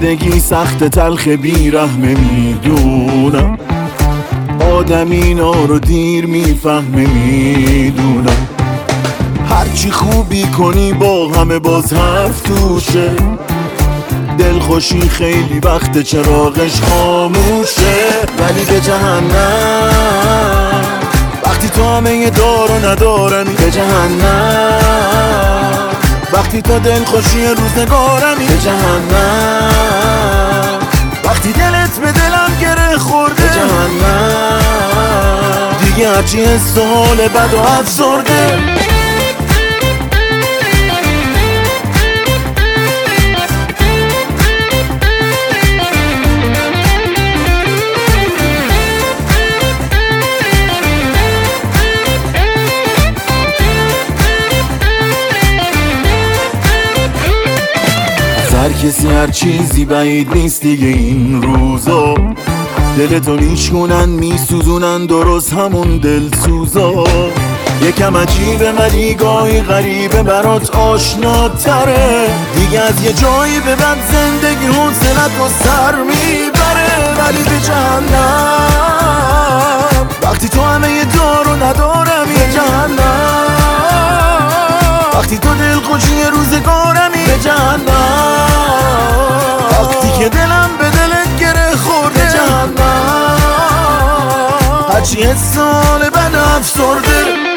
زندگی سخت تلخ بیرحمه میدونم، آدم اینا رو دیر میفهمه میدونم. هرچی خوبی کنی با همه باز حرف توشه، دلخوشی خیلی وقت چراغش خاموشه. ولی به جهنم وقتی تو همه دار و ندارمی، به جهنم وقتی تو دلخوشی روزگارمی، به جهنم وقتی دلت به دلم گره خورده، به جهنم دیگه هرچی حس و حال بد و افسرده. هر کسی هر چیزی بعید نیست دیگه این روزا، دلتو میشکنن میسوزونن درست همون دلسوزا. یکم عجیبه ولی گاهی غریبه برات آشناتره، دیگه از یه جایی به بعد زندگی حوصلت رو سر میبره. ولی به جهنم وقتی تو همه دار و ندارمی، به جهنم وقتی تو دلخوشی روزگارمی، به جهنم وقتی که دلم به دلت گره خورده، به جهنم هرچی حس حال بد افسرده.